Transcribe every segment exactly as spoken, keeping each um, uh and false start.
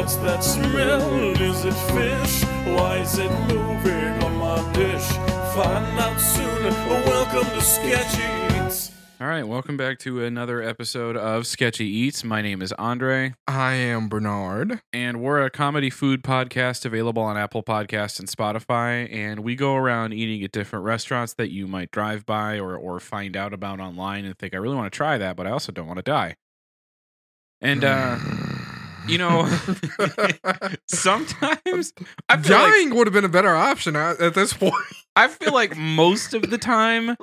What's that smell? Is it fish? Why is it moving on my dish? Find out soon. Welcome to Sketchy Eats. All right, welcome back to another episode of Sketchy Eats. My name is Andre. I am Bernard. And we're a comedy food podcast available on Apple Podcasts and Spotify. And we go around eating at different restaurants that you might drive by or, or find out about online and think, I really want to try that, but I also don't want to die. And, uh, you know, sometimes I feel dying like, would have been a better option at, at this point. I feel like most of the time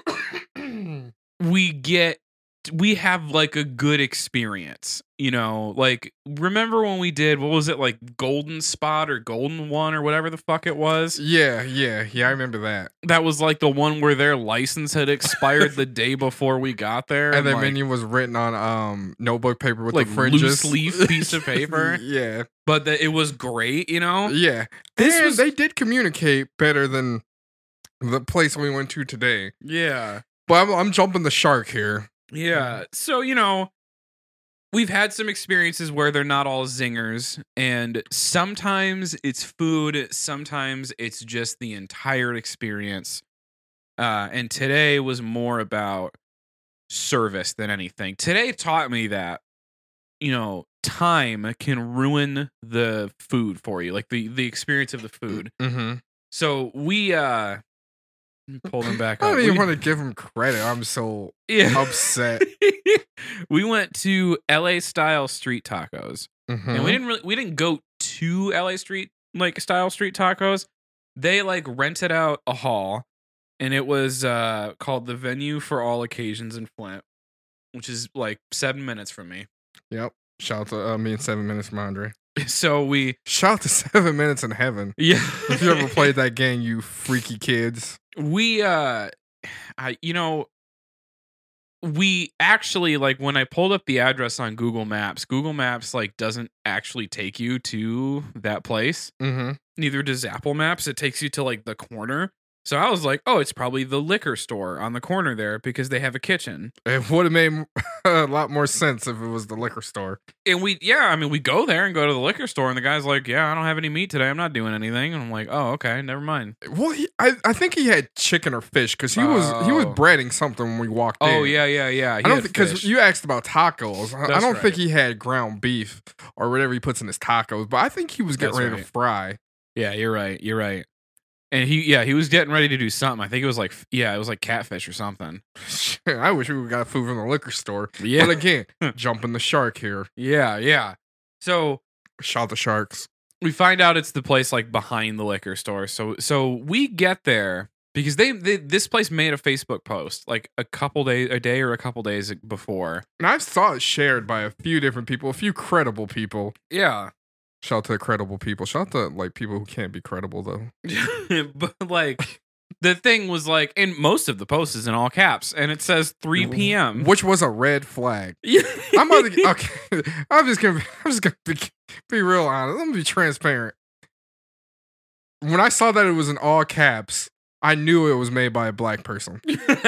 we get, we have like a good experience, you know, like remember when we did, what was it, like Golden Spot or Golden One or whatever the fuck it was? Yeah, yeah, yeah, I remember that. That was like the one where their license had expired the day before we got there. And, and their like, menu was written on um notebook paper with like the fringes. loose leaf piece of paper. Yeah. But the, it was great, you know? Yeah. This and was- they did communicate better than the place we went to today. Yeah. But I'm, I'm jumping the shark here. Yeah. So, you know, we've had some experiences where they're not all zingers, and sometimes it's food, sometimes it's just the entire experience. Uh, and today was more about service than anything. Today taught me that, you know, time can ruin the food for you, like the, the experience of the food. Mm-hmm. So we, uh, pull them back I up. don't even We- want to give him credit. I'm so yeah. upset. We went to L A style street tacos. Mm-hmm. And we didn't really we didn't go to L A street like style street tacos. They like rented out a hall, and it was uh called the Venue for All Occasions in Flint, which is like seven minutes from me. Yep. Shout out to uh, me and Seven Minutes from Andre. So we Shout out to Seven Minutes in Heaven. yeah. If you ever played that game, you freaky kids. we uh I you know we actually, like, when I pulled up the address on Google Maps, Google Maps like doesn't actually take you to that place. Mm-hmm. Neither does Apple Maps. It takes you to like the corner. So I was like, oh, it's probably the liquor store on the corner there because they have a kitchen. It would have made a lot more sense if it was the liquor store. And we, yeah, I mean, we go there and go to the liquor store, and the guy's like, yeah, I don't have any meat today. I'm not doing anything. And I'm like, oh, okay, never mind. Well, he, I I think he had chicken or fish because he was he was Oh. breading something when we walked in. Oh, yeah, yeah, yeah. He I don't had because fish. you asked about tacos. I, I That's don't right. think he had ground beef or whatever he puts in his tacos, but I think he was getting That's ready right. to fry. Yeah, you're right. You're right. And he, yeah, he was getting ready to do something. I think it was like, yeah, it was like catfish or something. Shit, I wish we would got food from the liquor store. Yeah. But again, jumping the shark here. Yeah, yeah. So Shout the sharks. we find out it's the place like behind the liquor store. So so we get there because they, they this place made a Facebook post like a couple days, a day or a couple days before. And I saw it shared by a few different people, a few credible people. Yeah, Shout out to the credible people. Shout out to like people who can't be credible though. but like the thing was like, and most of the post is in all caps, and it says three p.m. Which was a red flag. Yeah. I'm about to get, okay. I'm just gonna I'm just gonna be, be real honest. I'm gonna be transparent. When I saw that it was in all caps, I knew it was made by a black person.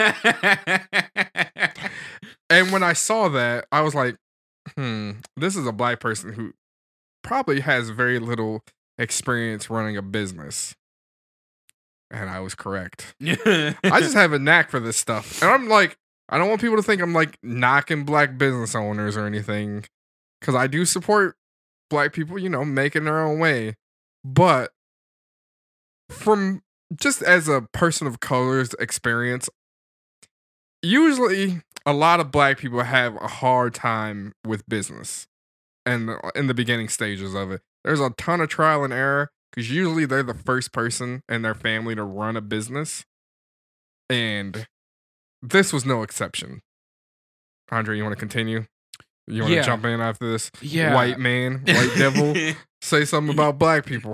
And when I saw that, I was like, hmm, this is a black person who probably has very little experience running a business. And I was correct. I just have a knack for this stuff. And I'm like, I don't want people to think I'm like knocking black business owners or anything. Because I do support black people, you know, making their own way. But from just as a person of color's experience, usually a lot of black people have a hard time with business and in the beginning stages of it. There's a ton of trial and error because usually they're the first person in their family to run a business. And this was no exception. Andre, you want to continue? You want to Yeah. jump in after this? Yeah. White man, white devil, say something about black people.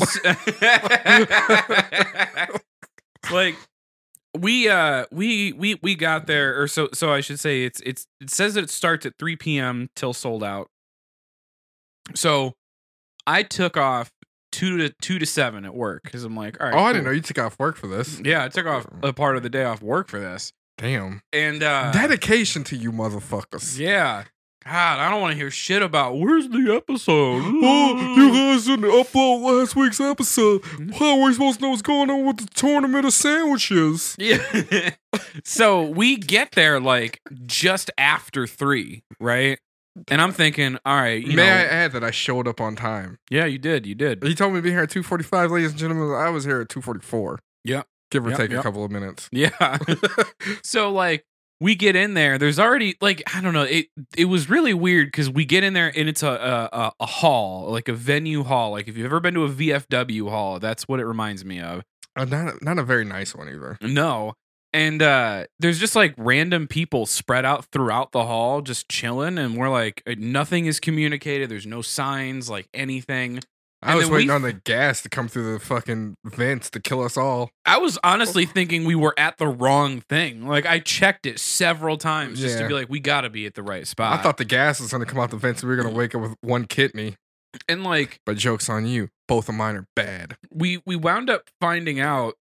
Like we uh we we we got there, or so so I should say it's it's it says that it starts at three p.m. till sold out. So I took off two to two to seven at work because I'm like, all right. Oh, I cool. didn't know you took off work for this. Yeah, I took off a part of the day off work for this. Damn. And uh Dedication to you motherfuckers. yeah. God, I don't want to hear shit about where's the episode. Oh, you guys didn't upload last week's episode. How are we supposed to know what's going on with the tournament of sandwiches? Yeah. So we get there like just after three, right? And I'm thinking, all right, you May know, I add that I showed up on time? yeah, you did, you did. He told me to be here at two forty-five, ladies and gentlemen. I was here at two forty-four. Yeah. Give or Yep, take a yep. couple of minutes. Yeah. So like we get in there. There's already like I don't know. It it was really weird because we get in there and it's a, a a hall, like a venue hall. Like if you've ever been to a V F W hall, that's what it reminds me of. Uh, not, a, not a very nice one either. No. And uh, there's just like random people spread out throughout the hall, just chilling, and we're like, nothing is communicated. There's no signs, like anything. I And was then waiting we- on the gas to come through the fucking vents to kill us all. I was honestly thinking we were at the wrong thing. Like I checked it several times just to Yeah. be like, we got to be at the right spot. I thought the gas was going to come out the vents and we were going to wake up with one kidney. and like But joke's on you. Both of mine are bad. we we wound up finding out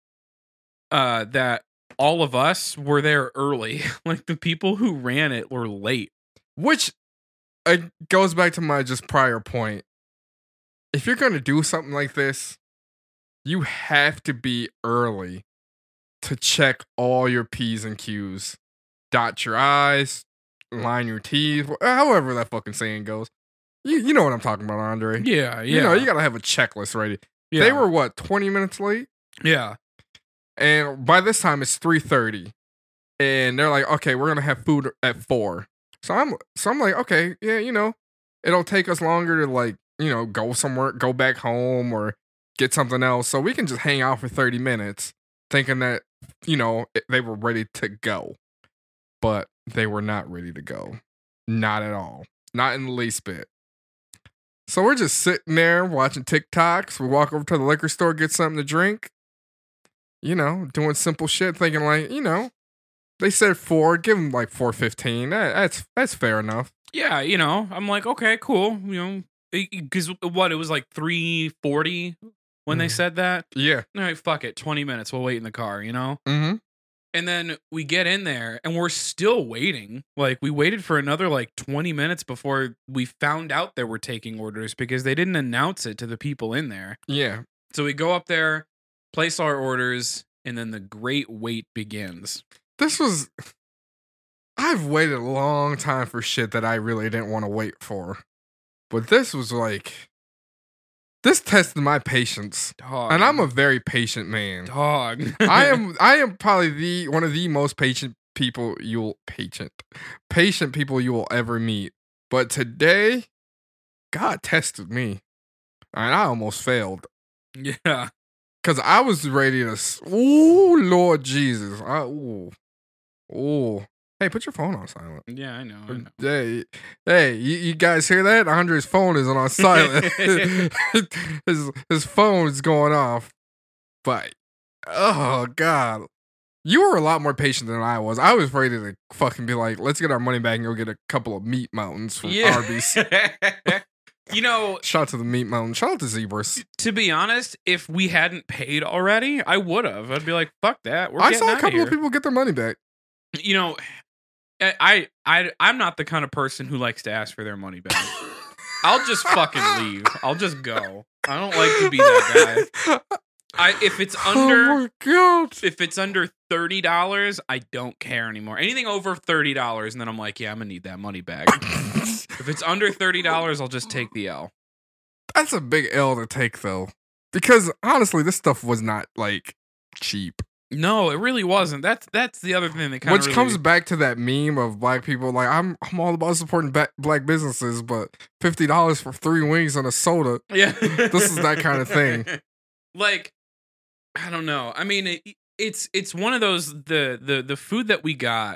uh, that all of us were there early. Like the people who ran it were late. Which uh, goes back to my just prior point. If you're going to do something like this, you have to be early to check all your P's and Q's. Dot your I's, line your T's, wh- however that fucking saying goes. You you know what I'm talking about, Andre. Yeah, yeah. You know, you got to have a checklist ready. yeah. They were, what, twenty minutes late? yeah. And by this time, it's three thirty. And they're like, okay, we're going to have food at four. So I'm, so I'm like, okay, yeah, you know, it'll take us longer to like, you know, go somewhere, go back home or get something else. So we can just hang out for thirty minutes thinking that, you know, it- they were ready to go. But they were not ready to go. Not at all. Not in the least bit. So we're just sitting there watching TikToks. We walk over to the liquor store, get something to drink. You know, doing simple shit, thinking like, you know, they said four, give them like four fifteen. That, that's that's fair enough. Yeah, you know, I'm like, okay, cool. You know, because what, it was like three forty when they Mhm. said that? Yeah. All right, fuck it. twenty minutes. We'll wait in the car, you know? Mm-hmm. And then we get in there and we're still waiting. Like, we waited for another like twenty minutes before we found out they were taking orders because they didn't announce it to the people in there. Yeah. So we go up there, place our orders, and then the great wait begins. This was. I've waited a long time for shit that I really didn't want to wait for. But this was like. This tested my patience. Dog. And I'm a very patient man. dog. I am I am probably the one of the most patient people you'll patient patient people you will ever meet. But today, God tested me. And I almost failed. Yeah. Cause I was ready to s- ooh Lord Jesus. I, ooh. Ooh. Hey, put your phone on silent. Yeah, I know. I know. Hey, hey, you, you guys hear that? Andre's phone isn't on silent. his his phone is going off. But oh God. You were a lot more patient than I was. I was ready to fucking be like, let's get our money back and go get a couple of meat mountains from Yeah. Arby's. You know, Shout out to the meat mountain. Shout out to Zebras. to be honest, if we hadn't paid already, I would have. I'd be like, fuck that. We're I getting saw a outta couple here. of people get their money back. You know, I I I'm not the kind of person who likes to ask for their money back. I'll just fucking leave. I'll just go. I don't like to be that guy. I if it's under Oh my God. if it's under thirty dollars, I don't care anymore. Anything over thirty dollars, and then I'm like, yeah, I'm gonna need that money back. If it's under thirty dollars, I'll just take the L. That's a big L to take though. Because honestly, this stuff was not like cheap. No, it really wasn't. That's that's the other thing that kind Which of comes back to that meme of black people like I'm I'm all about supporting ba- black businesses, but fifty dollars for three wings and a soda. yeah. This is that kind of thing. Like, I don't know. I mean, it, it's it's one of those the the the food that we got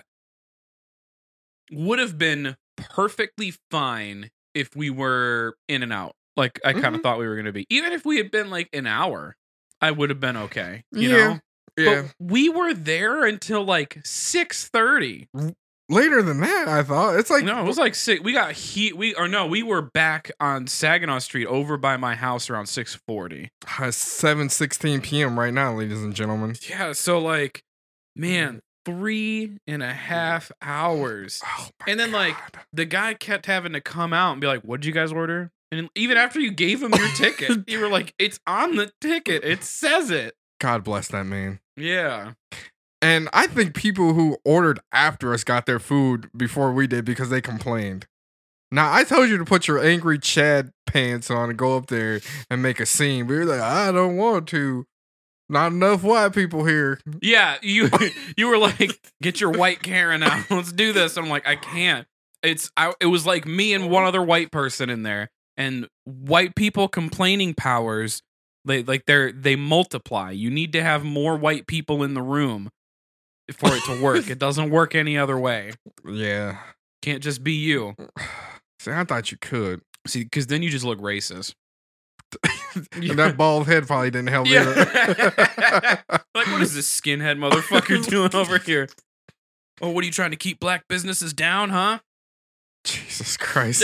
would have been perfectly fine if we were in and out. Like I kind of Mhm. thought we were gonna be. Even if we had been like an hour, I would have been okay. You Yeah. know. Yeah. But we were there until like six thirty. Later than that, I thought. It's like No, it was like six. We got heat. We or no, we were back on Saginaw Street over by my house around six forty. seven sixteen p.m. right now, ladies and gentlemen. Yeah, so like, man, three and a half hours. Oh my And then, like, God. the guy kept having to come out and be like, "What'd you guys order?" And even after you gave him your ticket, you were like, "It's on the ticket. It says it." God bless that man. Yeah. And I think people who ordered after us got their food before we did because they complained. Now, I told you to put your angry Chad pants on and go up there and make a scene, but you're like, I don't want to. Not enough white people here. Yeah, you you were like, "Get your white Karen out. Let's do this." And I'm like, "I can't." It's I, it was like me and one other white person in there, and white people complaining powers, they like they're they multiply. You need to have more white people in the room for it to work. It doesn't work any other way. Yeah. Can't just be you. See, I thought you could. See, because then you just look racist. And that bald head probably didn't help Yeah. either. Like, what is this skinhead motherfucker doing over here? Oh, what are you trying to keep black businesses down, huh? Jesus Christ.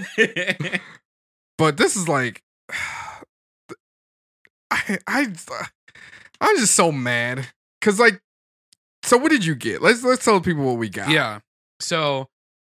But this is like, I, I, I'm just so mad. Cause like, so what did you get? Let's let's tell people what we got. Yeah. So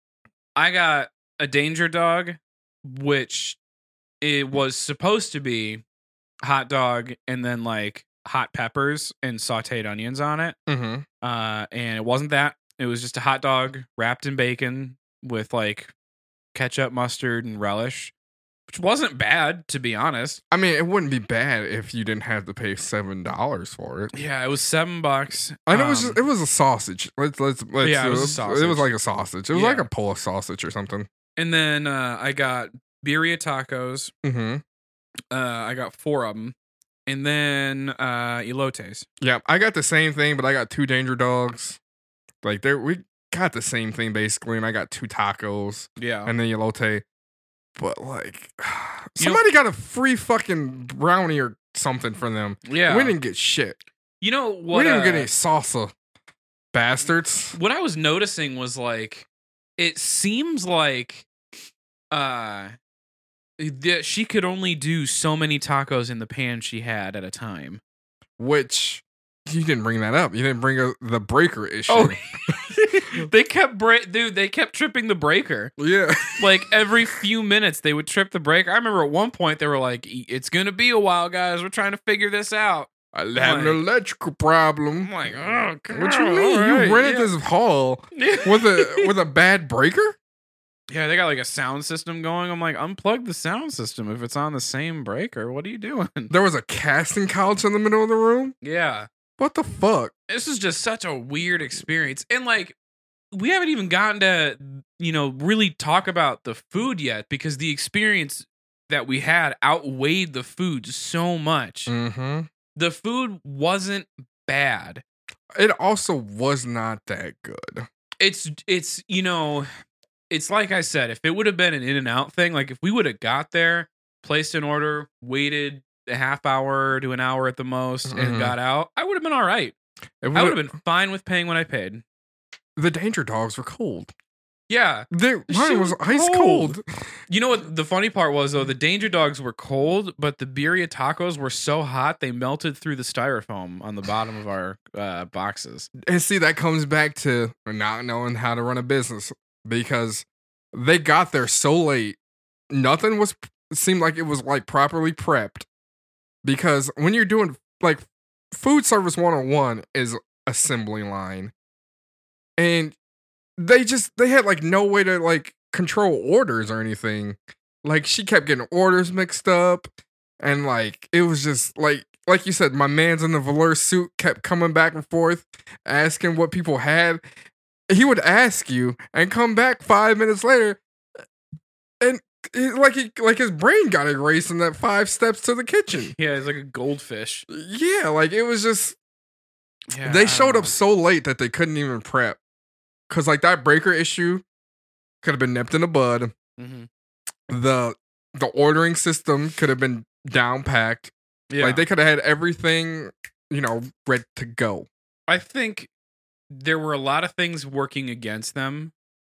I got a danger dog, which it was supposed to be hot dog and then like hot peppers and sauteed onions on it. Mm-hmm. Uh, and it wasn't that. It was just a hot dog wrapped in bacon with like ketchup, mustard, and relish, which wasn't bad, to be honest. I mean, it wouldn't be bad if you didn't have to pay seven dollars for it. Yeah, it was seven bucks. And it was Um, just, it was a sausage. Let's let's let's. Yeah, it was a It sausage. was like a sausage. It was Yeah. like a Polish sausage or something. And then uh, I got birria tacos. Mm-hmm. Uh, I got four of them. And then uh, elotes. Yeah, I got the same thing, but I got two danger dogs. Like there, we got the same thing basically, and I got two tacos Yeah. and then elote. But like, You somebody got a free fucking brownie or something for them. Yeah. We didn't get shit. You know we what? didn't uh, get any salsa, bastards. What I was noticing was like, it seems like uh, that she could only do so many tacos in the pan she had at a time. Which you didn't bring that up. You didn't bring up the breaker issue. Oh, they kept bra- dude. They kept tripping the breaker. yeah. Like every few minutes, they would trip the breaker. I remember at one point they were like, "It's gonna be a while, guys. We're trying to figure this out." I have Like- an electrical problem. I'm like, "Oh, What you girl, mean? all You right, rented yeah." this hall with a with a bad breaker? Yeah, they got like a sound system going. I'm like, unplug the sound system if it's on the same breaker. What are you doing? There was a casting couch in the middle of the room? Yeah. What the fuck? This is just such a weird experience. And like, we haven't even gotten to, you know, really talk about the food yet because the experience that we had outweighed the food so much. Mm-hmm. The food wasn't bad. It also was not that good. It's, it's, you know, it's like I said, if it would have been an in and out thing, like if we would have got there, placed an order, waited a half hour to an hour at the most, Mhm. and got out, I would have been all right. It I would've- would have been fine with paying what I paid. The danger dogs were cold. Yeah. They, shit mine was was ice cold. cold. You know what the funny part was though? The danger dogs were cold, but the birria tacos were so hot they melted through the styrofoam on the bottom of our uh, boxes. And see, that comes back to not knowing how to run a business because they got there so late. Nothing was seemed like it was like properly prepped. Because when you're doing like food service one oh one is assembly line. And they just they had like no way to like control orders or anything. Like she kept getting orders mixed up and like it was just like like you said, my man's in the velour suit kept coming back and forth asking what people had. He would ask you and come back five minutes later and it, like he like his brain got erased in that five steps to the kitchen. Yeah, it's like a goldfish. Yeah, like it was just Yeah, they I showed don't up so late that they couldn't even prep. Cause like that breaker issue could have been nipped in the bud. know. Mhm. The the ordering system could have been down packed. Yeah, Like they could have had everything, you know, ready to go. I think there were a lot of things working against them.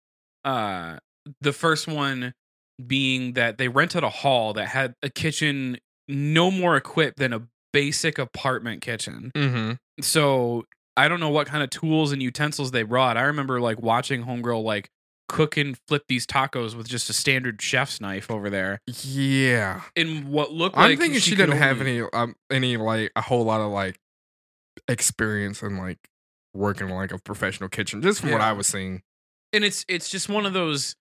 Uh, the first one being that they rented a hall that had a kitchen no more equipped than a basic apartment kitchen. Mm-hmm. So I don't know what kind of tools and utensils they brought. I remember like watching Homegirl like cook and flip these tacos with just a standard chef's knife over there. Yeah. In what looked I'm like thinking she, she didn't could have only- any um any like a whole lot of like experience in like working in like a professional kitchen, just from what Yeah. I was seeing. And it's it's just one of those.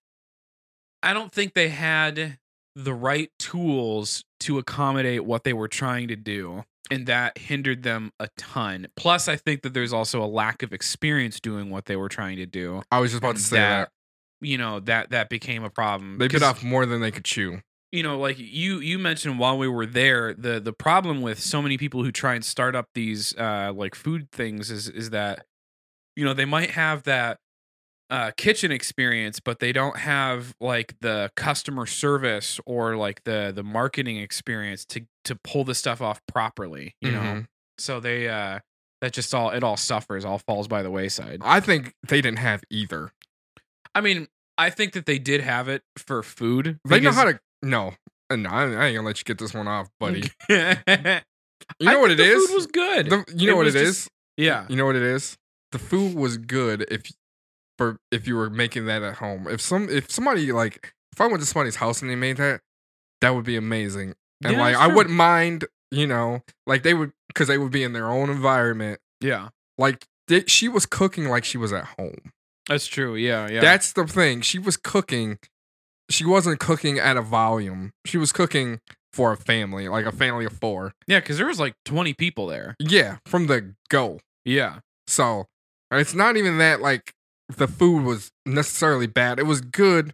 I don't think they had the right tools to accommodate what they were trying to do, and that hindered them a ton. Plus, I think that there's also a lack of experience doing what they were trying to do. I was just about to say that, You know, that that became a problem. they bit 'Cause, off more than they could chew. you know, like you you mentioned while we were there, the the problem with so many people who try and start up these uh like food things is is that, you know, they might have that uh kitchen experience, but they don't have like the customer service or like the the marketing experience to to pull the stuff off properly, you know. Mhm. So they uh that just all it all suffers, all falls by the wayside. I think they didn't have either. I mean, I think that they did have it for food. They know because- how to. No, Uh, no, I I ain't gonna let you get this one off, buddy. I You know what think it the is? Food was good. The- you know It what was it just- is? Yeah. You know what it is? The food was good if for if you were making that at home. If some if somebody like if I went to somebody's house and they made that, that would be amazing. And Yeah, like that's I true. wouldn't mind, you know, like they would because they would be in their own environment. Yeah. Like they, she was cooking like she was at home. That's true. Yeah. Yeah. That's the thing. She was cooking. She wasn't cooking at a volume. She was cooking for a family, like a family of four. yeah. Because there was like twenty people there. Yeah, from the go. Yeah. So it's not even that like the food was necessarily bad. It was good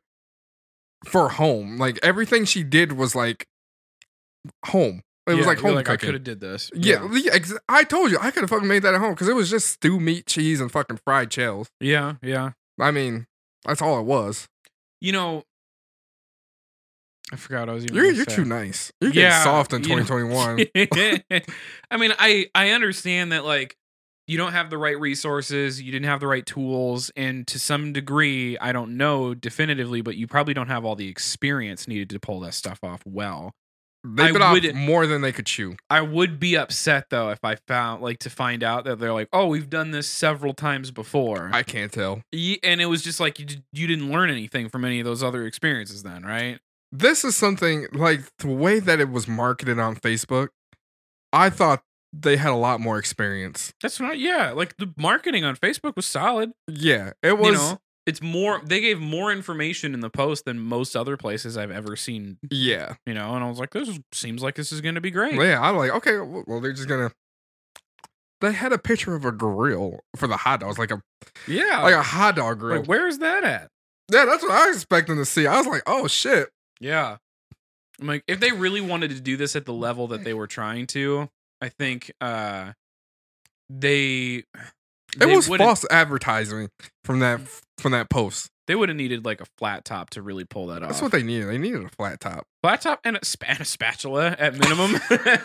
for home. Like everything she did was like home. It was Yeah, like you're home like, I could cooking. have did this. Yeah, yeah, ex- I told you I could have fucking made that at home because it was just stew meat, cheese, and fucking fried shells. Yeah. Yeah. I mean, that's all it was. You know, I forgot what I was even. You're gonna you're say. too nice. You're getting Yeah, soft in you know- twenty twenty-one. I mean, I I understand that like you don't have the right resources, you didn't have the right tools, and to some degree, I don't know definitively, but you probably don't have all the experience needed to pull that stuff off well. They I bit off would- more than they could chew. I would be upset though if I found like to find out that they're like, oh, we've done this several times before, I can't tell. Ye- and it was just like you d- you didn't learn anything from any of those other experiences, then, right? This is something like the way that it was marketed on Facebook. I thought they had a lot more experience. That's not, yeah. Like the marketing on Facebook was solid. Yeah, it was. You know, it's more. They gave more information in the post than most other places I've ever seen. Yeah, You know, and I was like, this is- seems like this is going to be great. yeah. I'm like, okay, well, well, they're just gonna. They had a picture of a grill for the hot dogs, like a Yeah. like a hot dog grill. Like, where is that at? Yeah, that's what I was expecting to see. I was like, oh shit. Yeah. I'm like, if they really wanted to do this at the level that they were trying to, I think uh they It they was would've- false advertising from that from that post. They would have needed like a flat top to really pull that off. That's what they needed. They needed a flat top. Flat top and a, sp- and a spatula at minimum.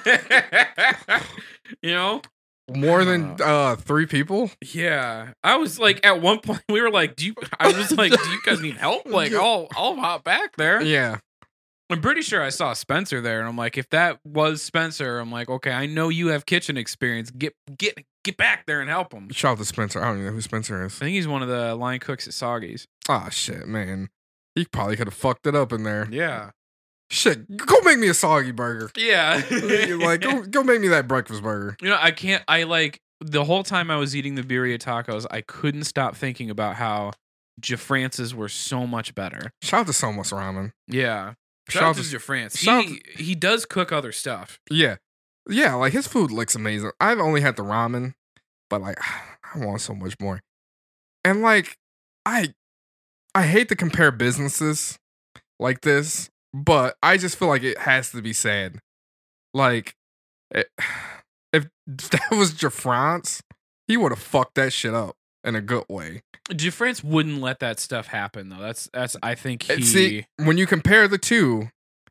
You know? More than uh three people. Yeah. I was like, at one point, we were like, do you, I was like, do you guys need help? Like, I'll, I'll hop back there. Yeah. I'm pretty sure I saw Spencer there, and I'm like, if that was Spencer, I'm like, okay, I know you have kitchen experience. Get, get, get back there and help him. Shout out to Spencer. I don't even know who Spencer is. I think he's one of the line cooks at Soggy's. Oh shit, man. He probably could have fucked it up in there. Yeah. Shit, go make me a soggy burger. Yeah. like, go, go make me that breakfast burger. You know, I can't, I like, the whole time I was eating the birria tacos, I couldn't stop thinking about how Jafrance's were so much better. Shout out to Somos Ramen. Yeah. Shout, Shout out out to to- Jafrance. shout He, he does cook other stuff. Yeah. Yeah, like his food looks amazing. I've only had the ramen, but like I want so much more. And like I I hate to compare businesses like this, but I just feel like it has to be said. Like it, if that was Jafrance, he would have fucked that shit up in a good way. Jafrance wouldn't let that stuff happen, though. That's, that's, I think And he, See, when you compare the two,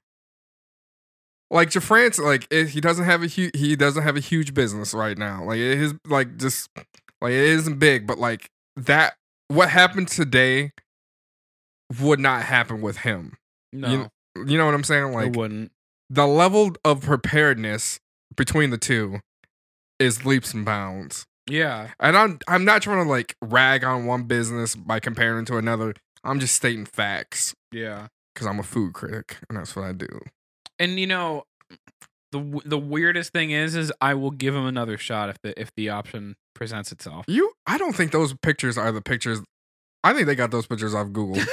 like Jafrance, like it, he doesn't have a huge he doesn't have a huge business right now. Like it is like just like it isn't big, but like that what happened today would not happen with him. no, You, you know what I'm saying? it Like wouldn't. the level of preparedness between the two is leaps and bounds. Yeah. And I'm I'm not trying to like rag on one business by comparing it to another. I'm just stating facts Yeah. because I'm a food critic and that's what I do. And you know, the w- the weirdest thing is, is I will give him another shot if the if the option presents itself. You, I don't think those pictures are the pictures. I think they got those pictures off Google.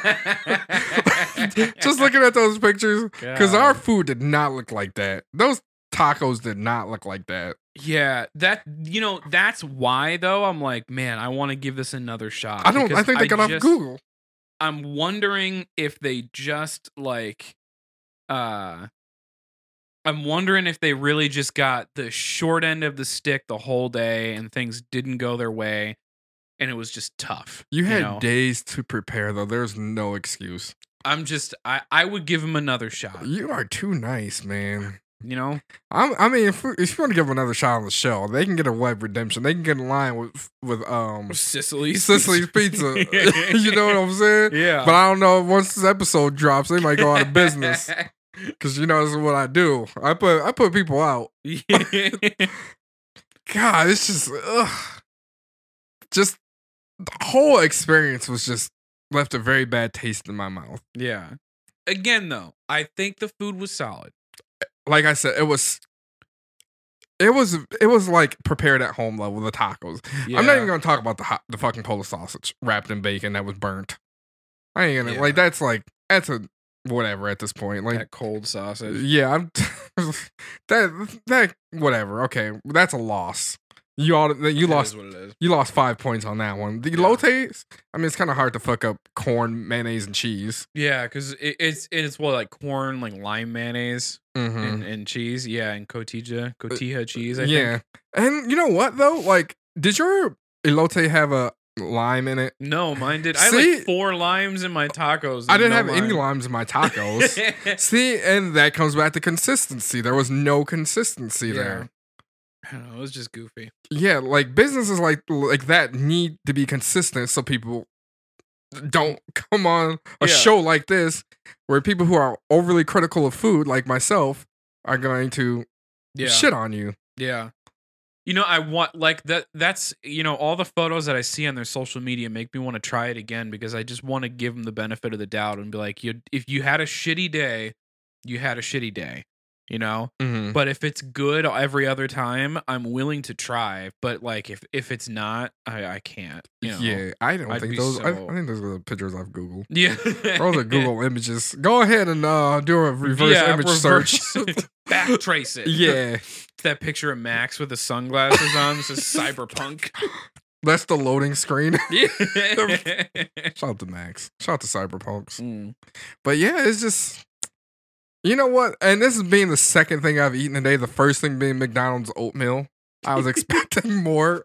Just looking at those pictures, because our food did not look like that. Those tacos did not look like that. Yeah, that you know that's why though I'm like, man, I want to give this another shot. I don't. I because think they got off just- Google. I'm wondering if they just like, uh, I'm wondering if they really just got the short end of the stick the whole day and things didn't go their way, and it was just tough. You had know? days to prepare, though. There's no excuse. I'm just, I, I would give him another shot. You are too nice, man. You know, I'm, I mean, if, if you want to give them another shot on the show, they can get a web redemption. They can get in line with with um Sicily's Sicily's Pizza. You know what I'm saying? Yeah. But I don't know. Once this episode drops, they might go out of business. Because you know this is what I do. I put I put people out. God, it's just ugh. Just the whole experience was just left a very bad taste in my mouth. Yeah. Again, though, I think the food was solid. Like I said, it was it was it was like prepared at home level, the tacos. Yeah. I'm not even gonna talk about the hot, the fucking Polish sausage wrapped in bacon that was burnt. I ain't gonna Yeah. like that's like that's a whatever at this point. Like that cold sausage. yeah, I'm that that whatever. Okay, that's a loss. You all you It lost is what it is. you lost five points on that one. The Yeah. elotes, I mean, it's kind of hard to fuck up corn, mayonnaise, and cheese. Yeah, because it, it's it's what like corn, like lime mayonnaise Mm-hmm. and, and cheese. Yeah, and cotija, cotija cheese. I yeah, think. and you know what though? Like, did your elote have a lime in it? No, mine did. I had See? like four limes in my tacos. I and didn't no have any lime. limes in my tacos. See, and that comes back to consistency. There was no consistency Yeah. there. I don't know. It was just goofy. Yeah, like businesses like like that need to be consistent so people don't come on a Yeah. show like this where people who are overly critical of food like myself are going to Yeah. shit on you. Yeah. You know, I want like that that's you know, all the photos that I see on their social media make me want to try it again because I just want to give them the benefit of the doubt and be like, you if you had a shitty day, you had a shitty day, you know? Mm-hmm. But if it's good every other time, I'm willing to try. But like if if it's not, I I can't. You know? Yeah, I don't I'd think be those. I, so- I think those are the pictures I've Googled. Yeah. Those are Google images. Go ahead and uh, do a reverse Yeah, image reverse- search. Back trace it. Yeah, That picture of Max with the sunglasses on says cyberpunk. that's the loading screen. Yeah. Shout out to Max. Shout out to Cyberpunks. Mm. But yeah, it's just, you know what? And this is being the second thing I've eaten today. The first thing being McDonald's oatmeal. I was expecting more.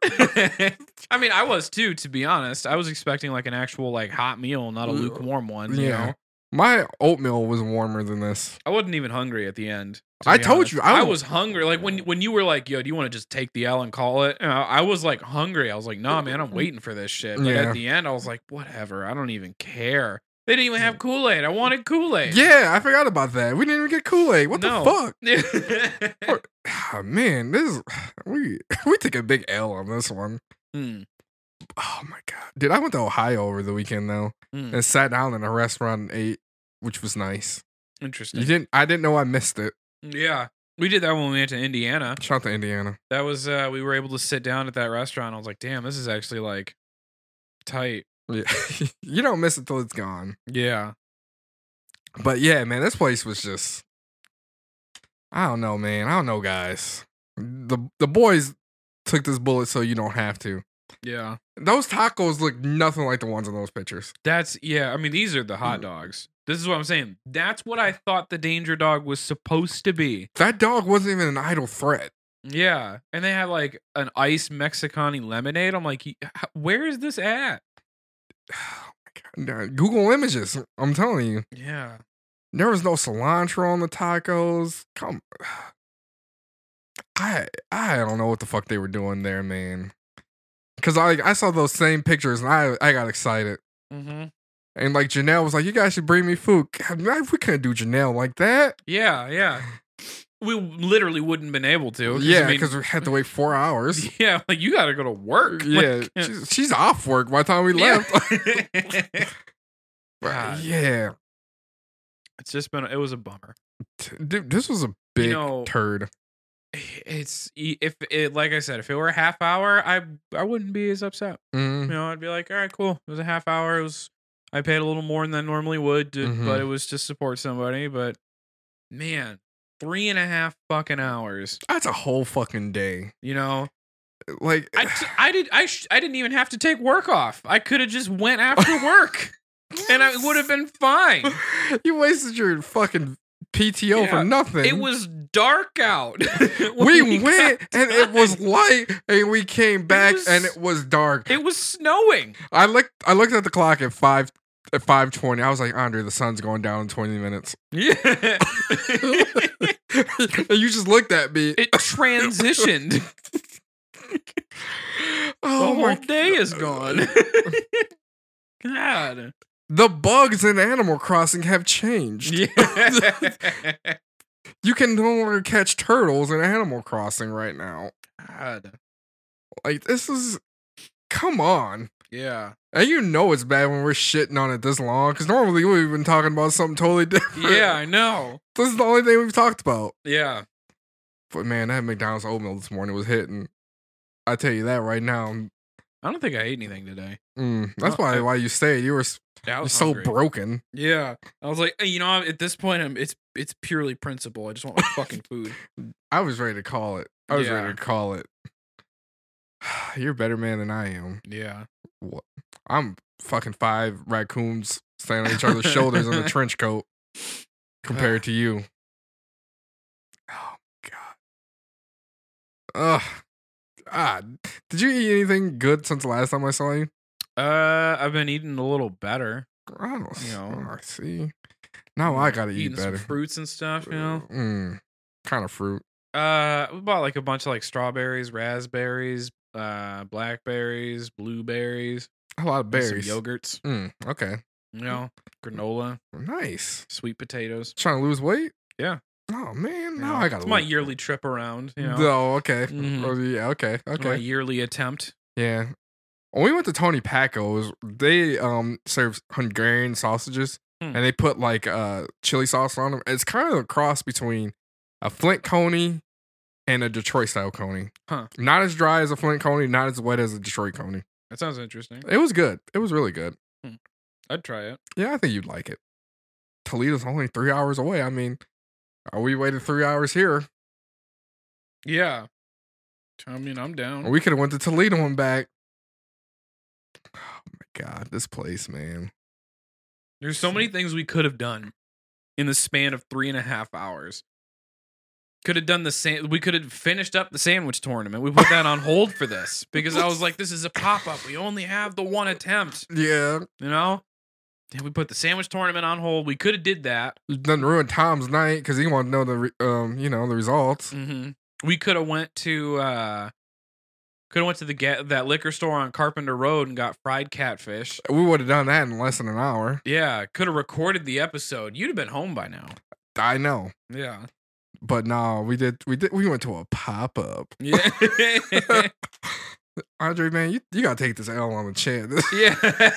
I mean, I was too, to be honest. I was expecting like an actual like hot meal, not a lukewarm one. You Yeah. know? My oatmeal was warmer than this. I wasn't even hungry at the end. to I be told honest. you, I I, w- was hungry. Like when when you were like, "Yo, do you want to just take the L and call it?" You know, I was like hungry. I was like, "Nah, man, I'm waiting for this shit." But Yeah. at the end, I was like, "Whatever. I don't even care." They didn't even have Kool Aid. I wanted Kool Aid. Yeah, I forgot about that. We didn't even get Kool-Aid. What No. the fuck? Oh, man, this is we we took a big L on this one. Hmm. Oh my god, dude! I went to Ohio over the weekend though, Hmm. and sat down in a restaurant and ate, which was nice. Interesting. You didn't? I didn't know I missed it. Yeah, we did that when we went to Indiana. Shout out to Indiana. That was uh we were able to sit down at that restaurant. I was like, damn, this is actually like tight. Yeah, you don't miss it till it's gone. Yeah. But yeah, man, this place was just. I don't know, man. I don't know, guys. The the boys took this bullet so you don't have to. Yeah. Those tacos look nothing like the ones in those pictures. That's yeah, I mean these are the hot dogs. This is what I'm saying. That's what I thought the danger dog was supposed to be. That dog wasn't even an idle threat. Yeah. And they have like an iced Mexicani lemonade. I'm like, "Y- h- where is this at? Oh my God. Google Images. I'm telling you. Yeah. There was no cilantro on the tacos. Come, I I don't know what the fuck they were doing there, man. Cause I I saw those same pictures and I I got excited. Mm-hmm. And like Janelle was like, "You guys should bring me food." God, man, we couldn't do Janelle like that. Yeah, yeah. we literally wouldn't been able to. Yeah, I mean, because we had to wait four hours. yeah, like you got to go to work. Yeah, Like, she's, she's off work by the time we yeah. left. God. Yeah, It's just been, it was a bummer. dude, this was a big know, turd. It's, if it, like I said, if it were a half hour, I I wouldn't be as upset. Mm. You know, I'd be like, all right, cool. It was a half hour. It was, I paid a little more than I normally would, to, Mhm. but it was to support somebody. But man, three and a half fucking hours. That's a whole fucking day. You know, Like, I, t- I did I sh- I didn't even have to take work off. I could have just went after work, and I would have been fine. you wasted your fucking P T O Yeah, for nothing. It was dark out. we when went got and it was done. light, and we came back was- and it was dark. It was snowing. I looked. I looked at the clock at five at five twenty. I was like, Andre, the sun's going down in twenty minutes. Yeah. And you just looked at me. It transitioned. Oh the my! whole day is gone. God. The bugs in Animal Crossing have changed. Yeah. You can no longer catch turtles in Animal Crossing right now. God. Like, this is. Come on. Yeah. And you know it's bad when we're shitting on it this long, because normally we've been talking about something totally different. Yeah, I know. This is the only thing we've talked about. Yeah. But man, that McDonald's oatmeal this morning was hitting. I tell you that right now. I don't think I ate anything today. Mm, that's No, why I- why you stayed. You were s- Yeah, I you're was so hungry. broken. Yeah. I was like, you know, at this point, I'm, it's it's purely principle. I just want my fucking food. I was ready to call it. I was Yeah. ready to call it. You're a better man than I am. Yeah. What? I'm fucking five raccoons standing on each other's shoulders in a trench coat compared to you. Oh god. Ugh. God. Did you eat anything good since the last time I saw you? Uh, I've been eating a little better. I don't You know. I see. Now I gotta eat Eating better. some fruits and stuff, you know. Mm, kind of fruit. Uh, we bought like a bunch of like strawberries, raspberries, uh, blackberries, blueberries, A lot of and some berries. yogurts. Mm, okay. You know, granola, Nice. sweet potatoes. Trying to lose weight? Yeah. Oh man, You now know, I gotta it's my lose- yearly trip around. You know, Oh, okay. Mhm. Oh, yeah, okay. my Okay. yearly attempt. Yeah. When we went to Tony Paco's, they um serve Hungarian sausages Hmm. and they put like uh chili sauce on them. It's kind of a cross between a Flint coney and a Detroit style coney. Huh. Not as dry as a Flint coney, not as wet as a Detroit coney. That sounds interesting. It was good. It was really good. I'd try it. Yeah, I think you'd like it. Toledo's only three hours away. I mean, are we waited three hours here? Yeah. I mean, I'm down. We could have went to Toledo and back. Oh my god, this place, man. There's so many things we could have done in the span of three and a half hours. Could have done the same. We could have finished up the sandwich tournament. We put that on hold for this because I was like, this is a pop up. We only have the one attempt, Yeah, you know? And we put the sandwich tournament on hold. We could have did that. doesn't ruin Tom's night because he wanted to know the re- um, you know, the results. hmm We could have went to uh could have went to the ga- that liquor store on Carpenter Road and got fried catfish. We would have done that in less than an hour. Yeah, could have recorded the episode. You'd have been home by now. I know, Yeah. but no, we did. We did. We went to a pop up. Yeah. Andre, man, you, you gotta take this L on the chin. Yeah.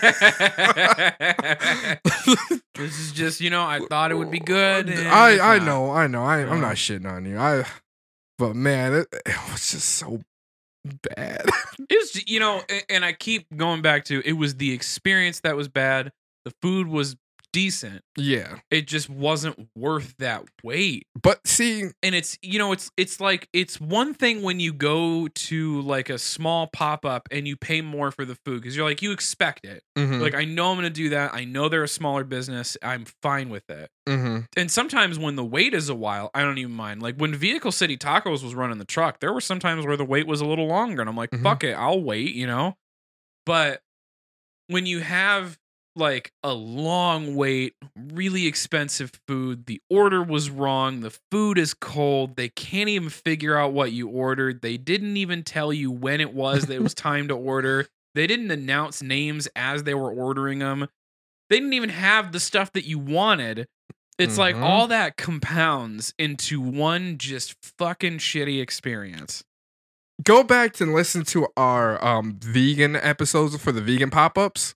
This is just, you know, I thought it would be good. and it's I I not. know, I know. I, I'm No. not shitting on you. I, but man, it, it was just so bad. It was, you know, a- and I keep going back to it was the experience that was bad. The food was decent. Yeah, It just wasn't worth that wait. but see, And it's, you know, it's it's like it's one thing when you go to like a small pop-up and you pay more for the food because you're like you expect it. mhm, Like I know I'm going to do that. I know they're a smaller business. I'm fine with it. mhm. And sometimes when the wait is a while, I don't even mind. Like when Vehicle City Tacos was running the truck, there were some times where the wait was a little longer, and I'm like, Mhm. fuck it, I'll wait, you know? But when you have like a long wait, really expensive food, the order was wrong, the food is cold, they can't even figure out what you ordered, they didn't even tell you when it was that it was time to order, they didn't announce names as they were ordering them, they didn't even have the stuff that you wanted. It's like Mhm. all that compounds into one just fucking shitty experience. Go back and listen to our um vegan episodes for the vegan pop-ups.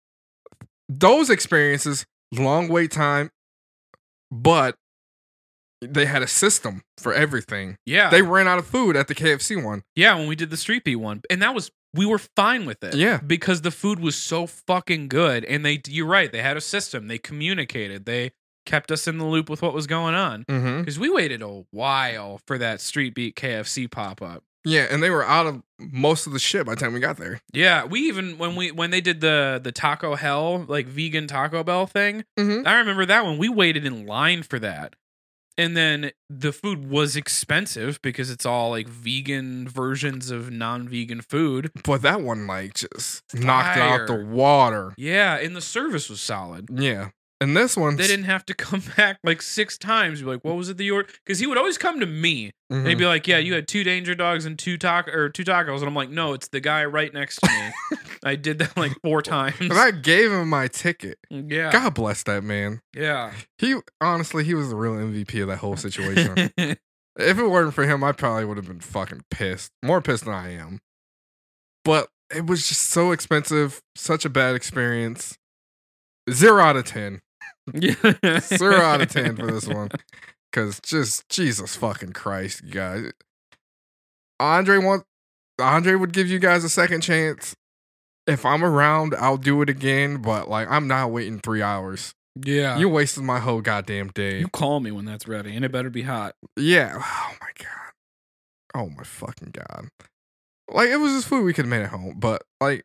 Those experiences, long wait time, but they had a system for everything. Yeah. They ran out of food at the K F C one. Yeah, when we did the Street Beat one. And that was, we were fine with it. Yeah. Because the food was so fucking good. And they, you're right, they had a system. They communicated. They kept us in the loop with what was going on. Mm-hmm. Because we waited a while for that Street Beat K F C pop up. Yeah, and they were out of most of the shit by the time we got there. Yeah, we even when we when they did the the Taco Hell like vegan Taco Bell thing, Mm-hmm. I remember that one. We waited in line for that. And then the food was expensive because it's all like vegan versions of non-vegan food. But that one, like, just knocked it out Fire. the water. Yeah, and the service was solid. Yeah. And this one, They didn't have to come back like six times. Be like, what was it that you ordered? Because he would always come to me. Mhm. And he'd be like, yeah, you had two Danger Dogs and two taco or two tacos. And I'm like, no, it's the guy right next to me. I did that like four times. and I gave him my ticket. Yeah. God bless that man. Yeah. He honestly, he was the real M V P of that whole situation. If it weren't for him, I probably would have been fucking pissed. More pissed than I am. But it was just so expensive. Such a bad experience. Zero out of ten. Yeah. Zero out of ten for this one. Because just, Jesus fucking Christ, you guys. Andre want, Andre would give you guys a second chance. If I'm around, I'll do it again. But, like, I'm not waiting three hours. Yeah. You wasted my whole goddamn day. You call me when that's ready, and it better be hot. Yeah. Oh my god. Oh my fucking god. Like, it was just food we could have made at home, but like,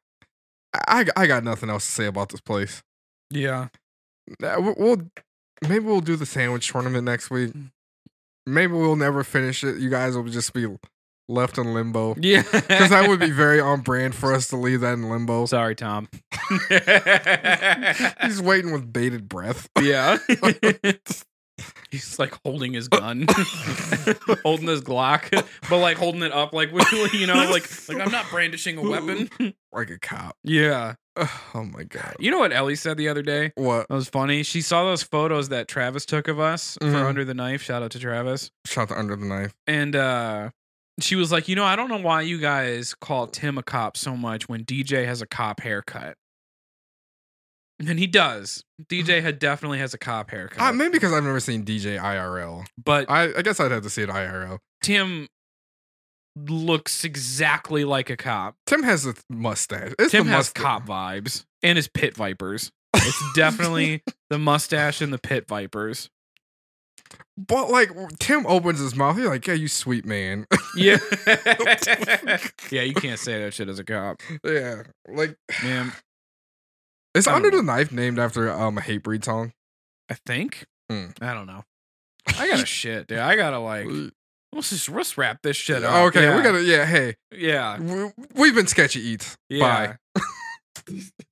I I got nothing else to say about this place. Yeah. Uh, we- We'll maybe we'll do the sandwich tournament next week. Maybe we'll never finish it. You guys will just be left in limbo. Yeah. Because that would be very on brand for us to leave that in limbo. Sorry, Tom. He's waiting with bated breath. Yeah. He's like holding his gun, holding his Glock, but like holding it up, like you know, like like I'm not brandishing a weapon. Like a cop. Yeah. Oh my god. You know what Ellie said the other day? What? That was funny. She saw those photos that Travis took of us Mhm. for Under the Knife. Shout out to Travis. Shot the under the knife. And uh she was like, you know, I don't know why you guys call Tim a cop so much when D J has a cop haircut. And he does. D J had definitely has a cop haircut. Uh, maybe because I've never seen D J I R L. but I, I guess I'd have to see it I R L. Tim looks exactly like a cop. Tim has a mustache. It's Tim the has mustache. cop vibes and his pit vipers. It's definitely the mustache and the pit vipers. But like Tim opens his mouth, he's like, "Yeah, you sweet man." Yeah. Yeah, you can't say that shit as a cop. Yeah, like Man, is I don't Under know. the Knife named after um a Hatebreed song? I think. Hmm. I don't know. I gotta shit, dude. I gotta like let's just let's wrap this shit up. Okay, yeah. we gotta. Yeah, hey, Yeah. we, we've been sketchy eats. Yeah. Bye.